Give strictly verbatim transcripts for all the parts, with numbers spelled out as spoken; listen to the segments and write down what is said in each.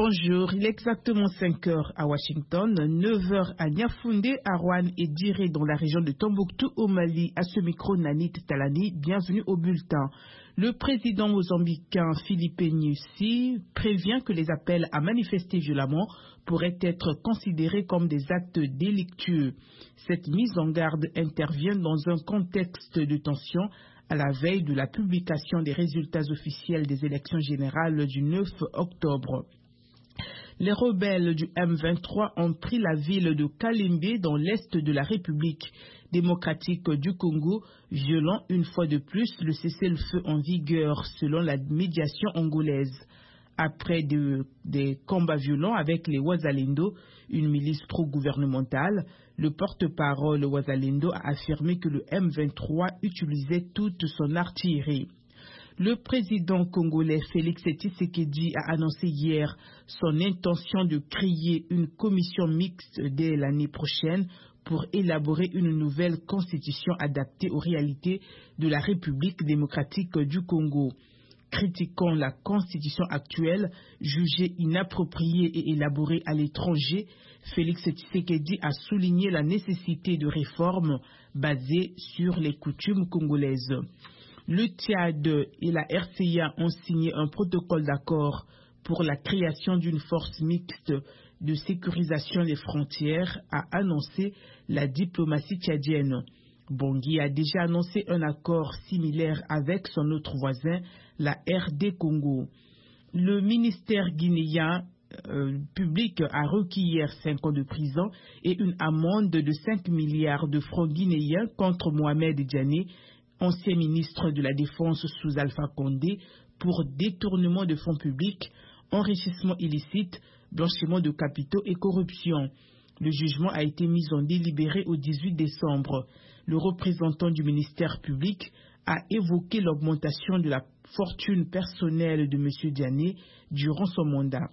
Bonjour, il est exactement cinq heures à Washington, neuf heures à Niafoundé, à Rouen et Diré dans la région de Tombouctou au Mali. À ce micro, Nanit Talani, bienvenue au bulletin. Le président mozambicain Philippe Nyusi prévient que les appels à manifester violemment pourraient être considérés comme des actes délictueux. Cette mise en garde intervient dans un contexte de tension à la veille de la publication des résultats officiels des élections générales du neuf octobre. Les rebelles du M vingt-trois ont pris la ville de Kalembe dans l'est de la République démocratique du Congo, violant une fois de plus le cessez-le-feu en vigueur selon la médiation angolaise. Après de, des combats violents avec les Wazalendo, une milice pro-gouvernementale, le porte-parole Wazalendo a affirmé que le M vingt-trois utilisait toute son artillerie. Le président congolais Félix Tshisekedi a annoncé hier son intention de créer une commission mixte dès l'année prochaine pour élaborer une nouvelle constitution adaptée aux réalités de la République démocratique du Congo. Critiquant la constitution actuelle, jugée inappropriée et élaborée à l'étranger, Félix Tshisekedi a souligné la nécessité de réformes basées sur les coutumes congolaises. Le Tchad et la R C A ont signé un protocole d'accord pour la création d'une force mixte de sécurisation des frontières, a annoncé la diplomatie tchadienne. Bangui a déjà annoncé un accord similaire avec son autre voisin, la R D Congo. Le ministère guinéen euh, public a requis hier cinq ans de prison et une amende de cinq milliards de francs guinéens contre Mohamed Diané, ancien ministre de la Défense sous Alpha Condé, pour détournement de fonds publics, enrichissement illicite, blanchiment de capitaux et corruption. Le jugement a été mis en délibéré au dix-huit décembre. Le représentant du ministère public a évoqué l'augmentation de la fortune personnelle de M. Diané durant son mandat.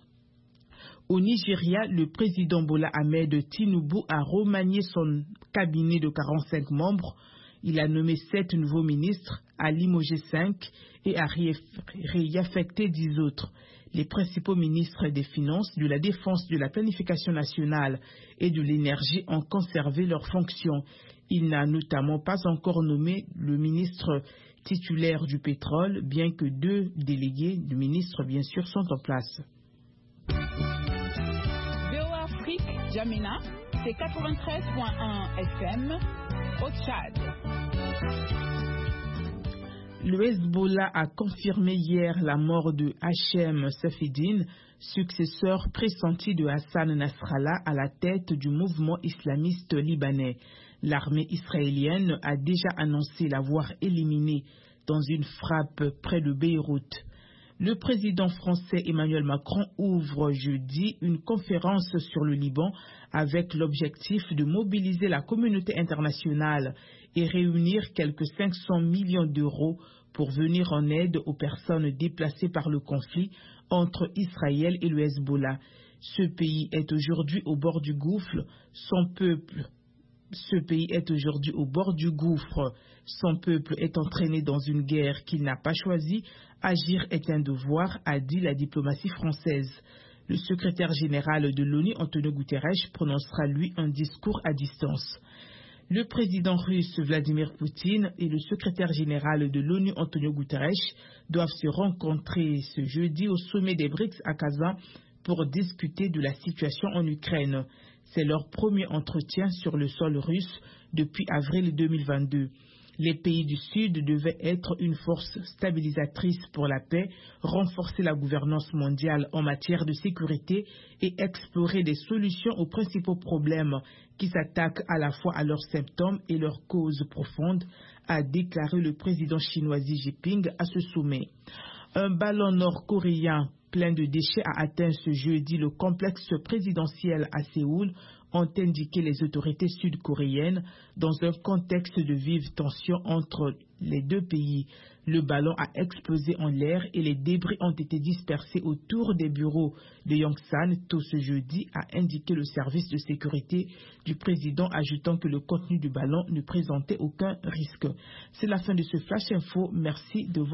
Au Nigeria, le président Bola Ahmed Tinubu a remanié son cabinet de quarante-cinq membres. Il a nommé sept nouveaux ministres, a limogé cinq et a réaffecté dix autres. Les principaux ministres des Finances, de la Défense, de la Planification nationale et de l'Énergie ont conservé leurs fonctions. Il n'a notamment pas encore nommé le ministre titulaire du pétrole, bien que deux délégués du ministre, bien sûr, sont en place. V O Afrique, Jamina, c'est quatre-vingt-treize point un F M au Tchad. Le Hezbollah a confirmé hier la mort de Hachem Safieddine, successeur pressenti de Hassan Nasrallah à la tête du mouvement islamiste libanais. L'armée israélienne a déjà annoncé l'avoir éliminé dans une frappe près de Beyrouth. Le président français Emmanuel Macron ouvre jeudi une conférence sur le Liban avec l'objectif de mobiliser la communauté internationale et réunir quelques cinq cents millions d'euros pour venir en aide aux personnes déplacées par le conflit entre Israël et le Hezbollah. Ce pays est aujourd'hui au bord du gouffre, son peuple Ce pays est aujourd'hui au bord du gouffre. Son peuple est entraîné dans une guerre qu'il n'a pas choisie. Agir est un devoir, a dit la diplomatie française. Le secrétaire général de l'ONU, Antonio Guterres, prononcera lui un discours à distance. Le président russe Vladimir Poutine et le secrétaire général de l'ONU, Antonio Guterres, doivent se rencontrer ce jeudi au sommet des BRICS à Kazan pour discuter de la situation en Ukraine. C'est leur premier entretien sur le sol russe depuis avril deux mille vingt-deux. Les pays du Sud devaient être une force stabilisatrice pour la paix, renforcer la gouvernance mondiale en matière de sécurité et explorer des solutions aux principaux problèmes qui s'attaquent à la fois à leurs symptômes et leurs causes profondes, a déclaré le président chinois Xi Jinping à ce sommet. Un ballon nord-coréen plein de déchets a atteint ce jeudi le complexe présidentiel à Séoul, ont indiqué les autorités sud-coréennes dans un contexte de vive tension entre les deux pays. Le ballon a explosé en l'air et les débris ont été dispersés autour des bureaux de Yongsan tôt ce jeudi, a indiqué le service de sécurité du président, ajoutant que le contenu du ballon ne présentait aucun risque. C'est la fin de ce Flash Info. Merci de votre